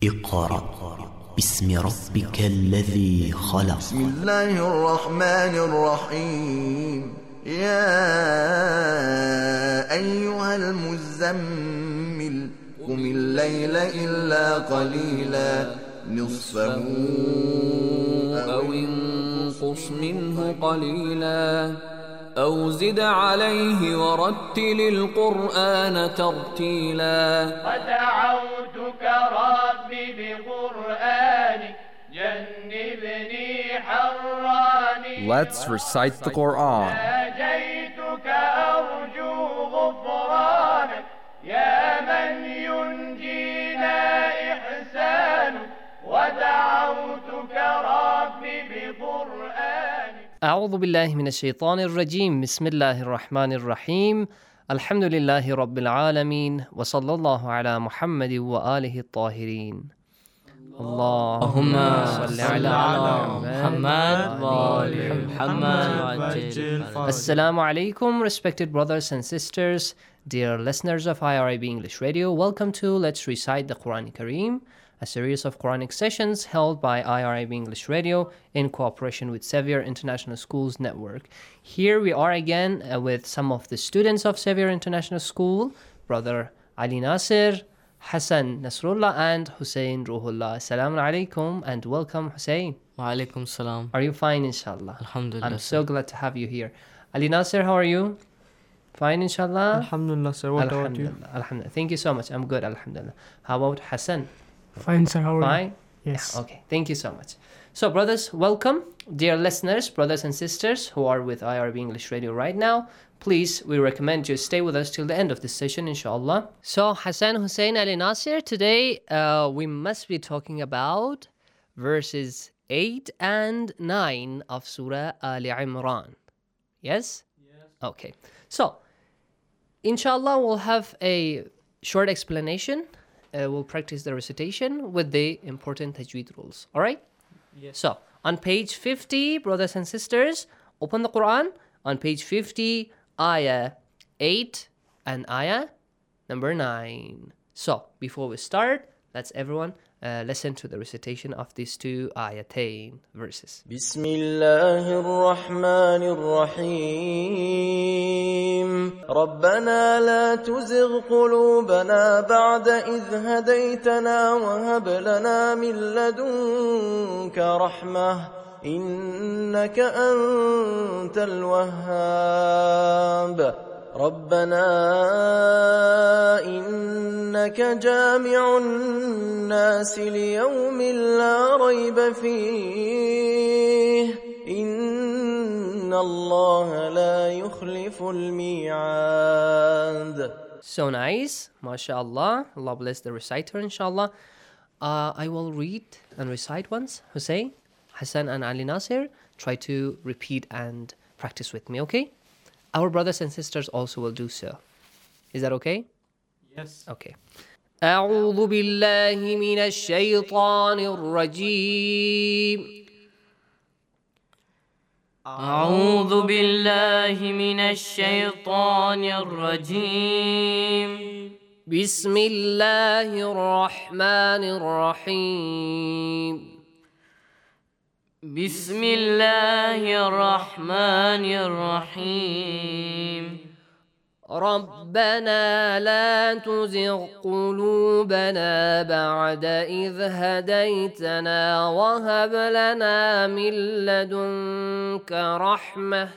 اقرأ باسم ربك الذي خلق. بسم الله الرحمن الرحيم. يا أيها المزمل قم الليل إلا قليلا نصفه أو انقص منه قليلا أو زد عليه ورتل القرآن ترتيلا. ودعوتك ربي بقرآنك جنبني حراني. Let's recite the Quran. ناجيتك أرجو غفرانك يا من ينجينا إحسانك. ودعوتك ربي بقرآنك. أعوذ بالله من الشيطان الرجيم. بسم الله الرحمن الرحيم. الحمد لله رب العالمين وصلى الله على محمد وآله الطاهرين. اللهم صل على محمد وآل محمد. Assalamu alaikum, respected brothers and sisters, dear listeners of IRIB English Radio. Welcome to Let's Recite the Quran Kareem, a series of Quranic sessions held by IRIB English Radio in cooperation with Sevier International Schools Network. Here we are again with some of the students of Sevier International School, Brother Ali Nasir, Hassan Nasrullah and Hussein Ruhullah. Assalamu alaikum and welcome, Hussein. Wa alaikum salam. Are you fine, inshallah? Alhamdulillah. I'm so glad to have you here. Ali Nasir, how are you? Fine, inshallah? Alhamdulillah, sir. What about you? Alhamdulillah. Thank you so much. I'm good, alhamdulillah. How about Hassan? Fine, sir. How are you? Fine? Yes. Yeah, okay. Thank you so much. So, brothers, welcome. Dear listeners, brothers and sisters who are with IRB English Radio right now, please, we recommend you stay with us till the end of this session, inshallah. So, Hassan, Hussein, Ali Nasir, today we must be talking about verses 8 and 9 of Surah Ali Imran. Yes? Yes. Okay. So, inshallah, we'll have a short explanation. We'll practice the recitation with the important tajweed rules. All right? Yes. So, on page 50, brothers and sisters, open the Quran. On page 50, ayah 8 and ayah number 9. So, before we start, let's everyone listen to the recitation of these two ayatain verses. بسم الله الرحمن الرحيم. ربنا لا تزغ قلوبنا بعد إذ هديتنا وهب لنا من لدنك رحمة إنك أنت الوهاب. ربنا إنك جامع الناس ليوم لا ريب فيه إن الله لا يخلف الميعاد. So nice, mashallah. Allah bless the reciter, inshallah. I will read and recite once. Hussein, Hassan and Ali Nasir, try to repeat and practice with me, okay? Our brothers and sisters also will do so. Is that okay? Yes. Okay. أعوذ بالله من الشيطان الرجيم. أعوذ بالله من الشيطان الرجيم. بسم الله الرحمن الرحيم. بسم الله الرحمن الرحيم. ربنا لا تزغ قلوبنا بعد إذ هديتنا وهب لنا من لدنك رحمة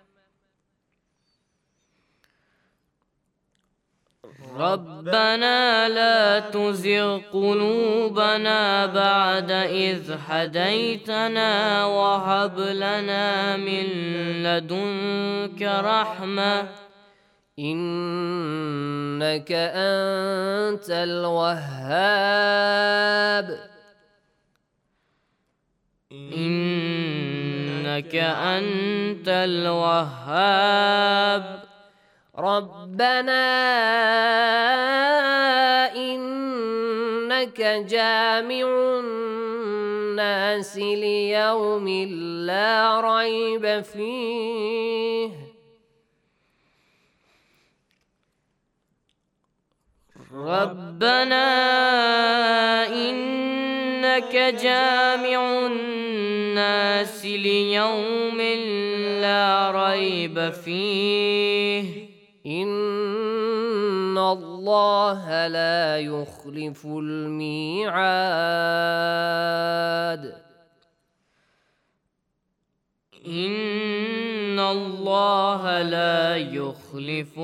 ربنا لا تزغ قلوبنا بعد إذ هديتنا وهب لنا من لدنك رحمة إنك أنت الوهاب. إنك أنت الوهاب. ربنا إنك جامع الناس ليوم لا ريب فيه ربنا إنك إنك جامع الناس ليوم لا ريب فيه إن الله لا يخلف الميعاد إن الله لا يخلف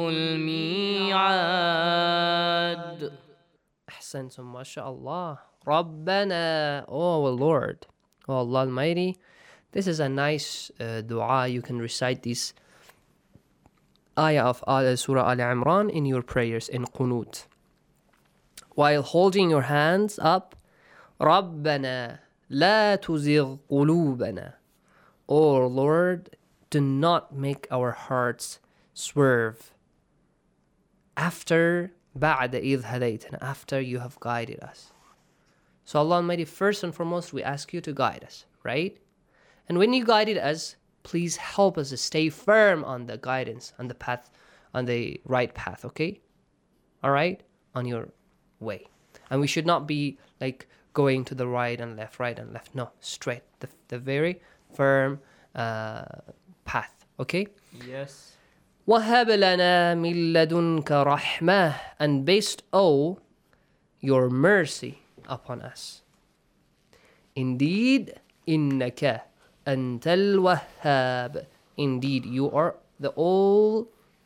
الميعاد. أحسنتم ما شاء الله. ربنا, oh our Lord, oh Allah Almighty. This is a nice dua. You can recite this ayah of Surah Al Imran in your prayers in Qunut. While holding your hands up, ربنا لا تزغ قلوبنا. Oh Lord, do not make our hearts swerve after بعد إذ هديتنا, after you have guided us. So Allah Almighty, first and foremost, we ask you to guide us, right? And when you guided us, please help us to stay firm on the guidance, on the path, on the right path, okay? All right? On your way. And we should not be like going to the right and left. No, straight. The very firm path, okay? Yes. وَهَبْ لَنَا مِن لَدُنْكَ رَحْمَةً, and bestow your mercy upon us. Indeed, إِنَّكَ أَنْتَ الْوَهَّابِ, indeed you are the all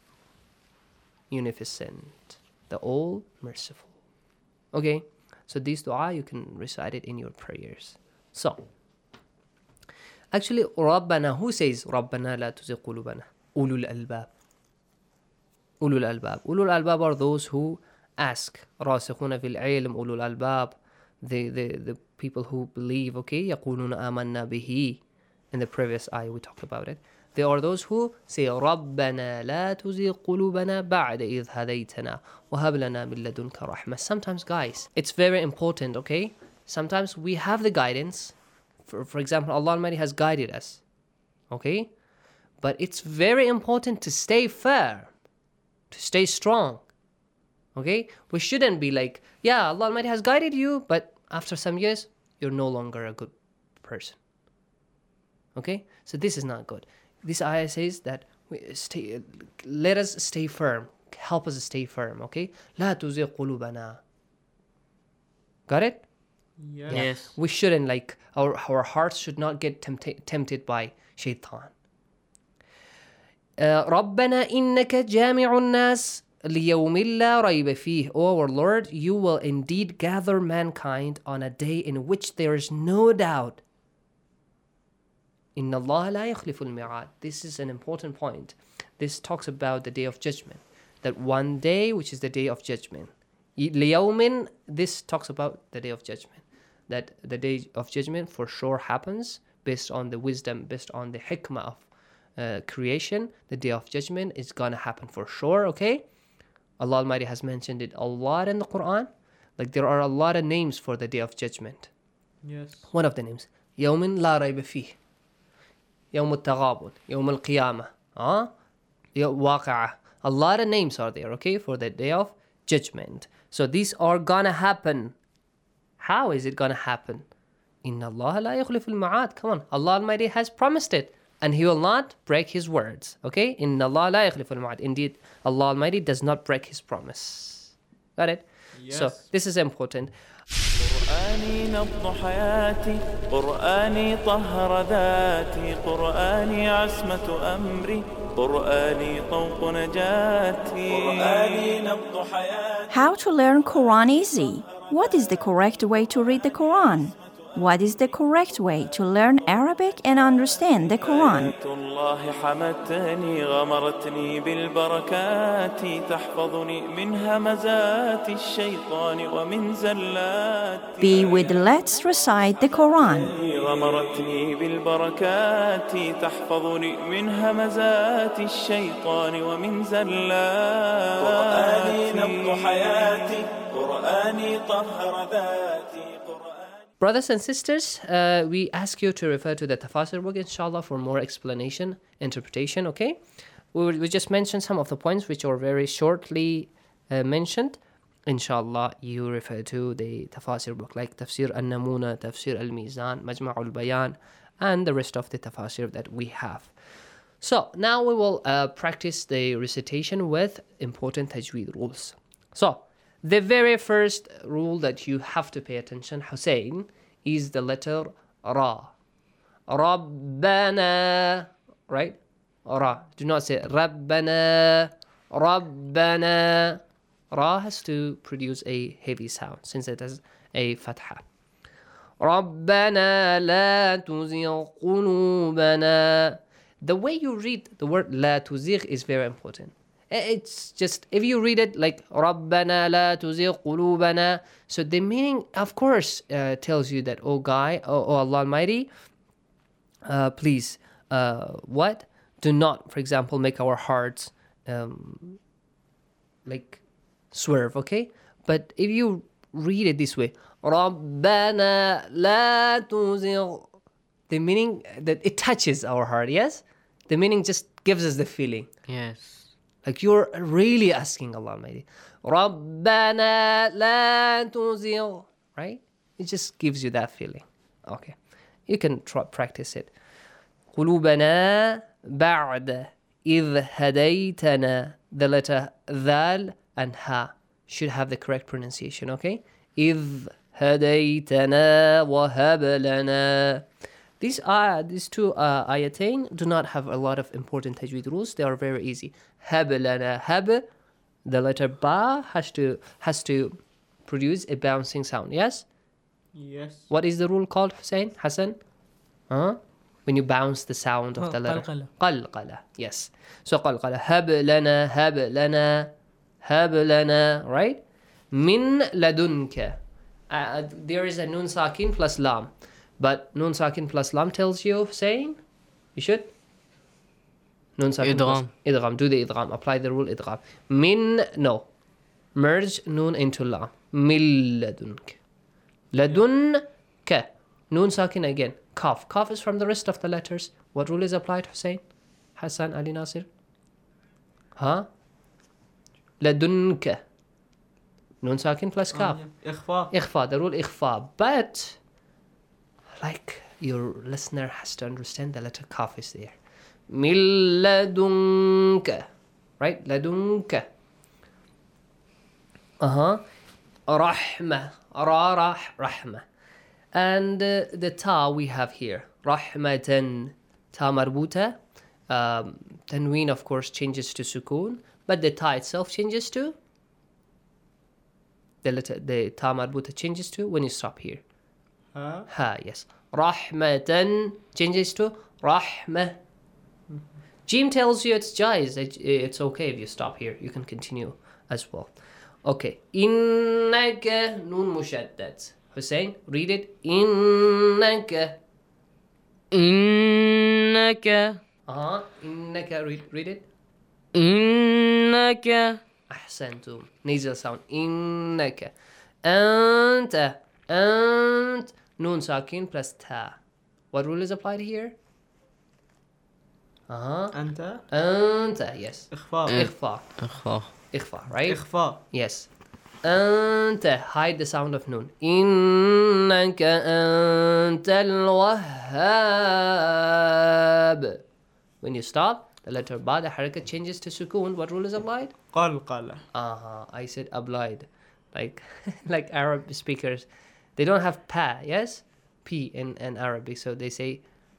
munificent, the all merciful. Okay, so this dua you can recite it in your prayers. So actually, ربنا, who says ربنا لا تزغ قلوبنا? أولو الألباب. أولو الألباب. أولو الألباب are those who ask. راسخون في العلم. أولو الألباب, the people who believe, okay? يقولون آمنا به. In the previous ayah we talked about it. They are those who say ربنا لا تزغ قلوبنا بعد إذ هديتنا وهب لنا من لدنك رحمة. Sometimes, guys, it's very important, okay? Sometimes we have the guidance. For example, Allah Almighty has guided us, okay? But it's very important to stay firm, to stay strong, okay? We shouldn't be like, yeah, Allah Almighty has guided you, but after some years, you're no longer a good person, okay? So this is not good. This ayah says that let us stay firm, help us stay firm, okay? لا تزغ قلوبنا. Got it? Yes. Yeah. We shouldn't, like, our hearts should not get tempted by shaitan. ربنا إنك جامع الناس ليوم لا ريب فيه. Oh our Lord, you will indeed gather mankind on a day in which there is no doubt. إن الله لا يخلف الميعاد. This is an important point. This talks about the day of judgment. That one day, which is the day of judgment. ليوم, this talks about the day of judgment. That the day of judgment for sure happens based on the wisdom, based on the hikmah of creation. The day of judgment is gonna happen for sure, okay? Allah Almighty has mentioned it a lot in the Quran. Like, there are a lot of names for the day of judgment. Yes. One of the names, يوم لا ريب فيه, يوم التغابن, يوم القيامة, واقعة. A lot of names are there, okay, for the day of judgment. So these are gonna happen. How is it gonna happen? إن الله لا يخلف الميعاد. Come on, Allah Almighty has promised it, and He will not break His words. Okay? إن الله لا يخلف الميعاد. Indeed, Allah Almighty does not break His promise. Got it? Yes. So this is important. قرآني نبض حياتي، قرآني طهر ذاتي، قرآني عصمة أمري، قرآني طوق نجاتي، قرآني نبض حياتي. How to learn Quran easy? What is the correct way to read the Quran? What is the correct way to learn Arabic and understand the Quran? الله حمتني غمرتني بالبركات تحفظني من همزات الشيطان ومن زلات. Be with Let's Recite the Quran. غمرتني بالبركات تحفظني من همزات الشيطان ومن زلات. قرآني نبض حياتي، قرآني طهر ذاتي. Brothers and sisters, we ask you to refer to the Tafasir book, inshallah, for more explanation, interpretation, okay? We just mentioned some of the points which are very shortly mentioned. inshallah, you refer to the tafsir book like Tafsir al-Namuna, Tafsir al-Mizan, Majma' al-Bayan, and the rest of the tafsir that we have. So now we will practice the recitation with important tajweed rules. So the very first rule that you have to pay attention, Hussein, is the letter Ra. Rabbana, right? Ra. Do not say Rabbana, Rabbana. Ra has to produce a heavy sound since it has a fatha. رَبَّنَا لَا تُزِغْ قُلُوبَنَا. The way you read the word لَا تُزِغْ is very important. It's just, if you read it like رَبَّنَا لَا تُزِغْ قُلُوبَنَا, so the meaning, of course, tells you that, oh Allah Almighty, please, what? Do not, for example, make our hearts like swerve, okay? But if you read it this way, رَبَّنَا لَا تُزِغْ, the meaning that it touches our heart, yes? The meaning just gives us the feeling. Yes. Like you're really asking Allah Almighty. رَبَّنَا لَا تُزِغْ, right? It just gives you that feeling. Okay. You can practice it. قُلُوبَنَا بَعْدَ إِذْ هَدَيْتَنَا. The letter ذال and ha should have the correct pronunciation, okay? إِذْ هَدَيْتَنَا وَهَبْ لَنَا. These two ayatain do not have a lot of important tajweed rules. They are very easy. هَبْ لَنَا. Hab, the letter ba has to produce a bouncing sound, yes? Yes. What is the rule called, Hussein? Hassan? When you bounce the sound of the letter. قلقلة. قلقلة. Yes. So قلقلة. هَبْ لَنَا هَبْ لَنَا هَبْ لَنَا, right? Min ladunka. There is a nun sakin plus lam. But nun sakin plus lam tells you, saying, you should? Nun sakin plus idgham. Do the idgham. Apply the rule idgham. Min, no. Merge nun into lam. Min ladunka. Ladunka. Nun sakin again. Kaf. Kaf is from the rest of the letters. What rule is applied, Hussein? Hassan, Ali Nasir? Huh? Ladunka. Nun sakin plus kaf. Ikhfa. The rule ikhfa. But, like, your listener has to understand the letter kaf is there. Min ladunka. Right? Ladunka. Rahma. Rahma. And the ta we have here. Rahmatan. Ta marbuta. Tanween, of course, changes to sukoon. But the ta itself changes to? The ta marbuta changes to when you stop here. Ha, yes. Rahmatan changes to rahmah. Jim tells you it's jaiz. It's okay if you stop here. You can continue as well. Okay. Innaka nun mushaddad. Hussein, read it. Innaka. Innaka. Innaka. Read it. Innaka. Ahsantum. Nasal sound. Innaka. Anta. Ant. Nun sakin plus ta. What rule is applied here? Anta. Anta. Yes. Ikhfa. Ikhfa, right? Ikhfa. Yes. Anta. Hide the sound of nun. Innaka antal wahhab. When you stop, the letter ba, the harakat changes to sukoon. What rule is applied? قلقلة. I said applied. Like Arab speakers, they don't have pa, yes? P in Arabic, so they say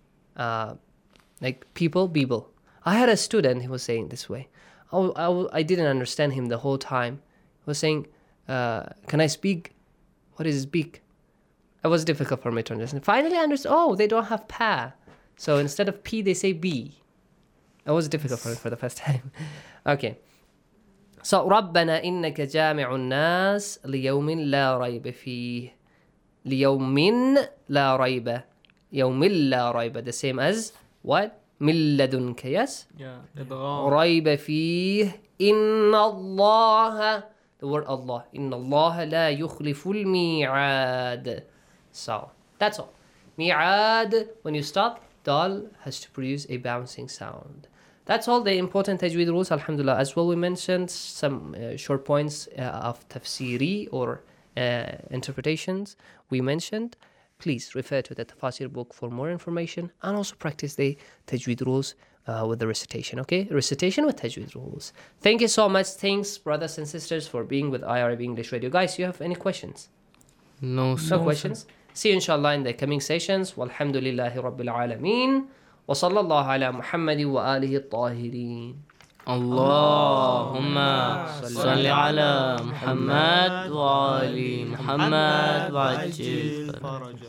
like people. I had a student, he was saying this way. I didn't understand him the whole time. He was saying, can I speak? What is speak? It was difficult for me to understand. Finally I understood, they don't have pa. So instead of P, they say B. It was difficult for me for the first time. Okay. So, رَبَّنَا إِنَّكَ جَامِعُ النَّاسِ لِيَوْمٍ لَا رَيْبَ فِيهِ. لِيَوْمٍ لَا رَيْبَ. يَوْمٍ لَا رَيْبَ. The same as what? مِن لَدُنْكَ, yes? Yeah. رَيْبَ فِيهِ. إِنَّ اللَّهَ. The word Allah. إِنَّ اللَّهَ لَا يُخْلِفُ الْمِيعَادِ. So, that's all. Mi'ad, when you stop, dal has to produce a bouncing sound. That's all the important tajweed rules, alhamdulillah. As well, we mentioned some short points of tafsiri or interpretations we mentioned. Please refer to the Tafasir book for more information, and also practice the tajweed rules with the recitation, okay? Recitation with tajweed rules. Thank you so much. Thanks, brothers and sisters, for being with IRB English Radio. Guys, you have any questions? No questions? See you inshallah in the coming sessions. Walhamdulillahi Rabbil Alameen. وصلى الله على محمد وآله الطاهرين. اللهم صل على محمد وآل محمد وعجل فرجه.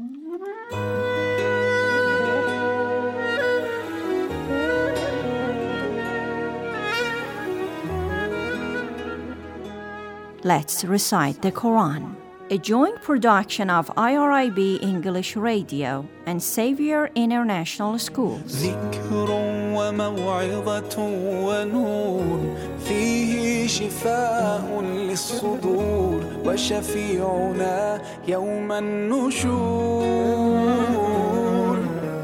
Let's recite the Quran. A joint production of IRIB English Radio and Xavier International Schools. ذكر وموعظة ونور فيه شفاء للصدور وشفيعنا يوم النشور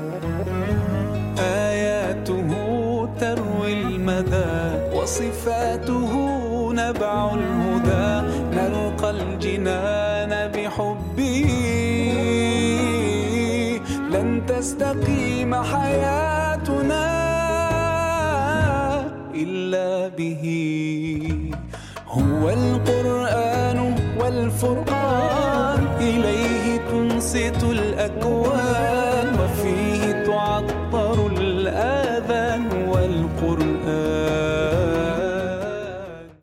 آياته تروي المدى وصفاته نبع الهدى نلقى الجنان بحبه لن تستقيم حياتنا إلا به هو القرآن والفرقان إليه تنصت الأكوان وفيه تعطر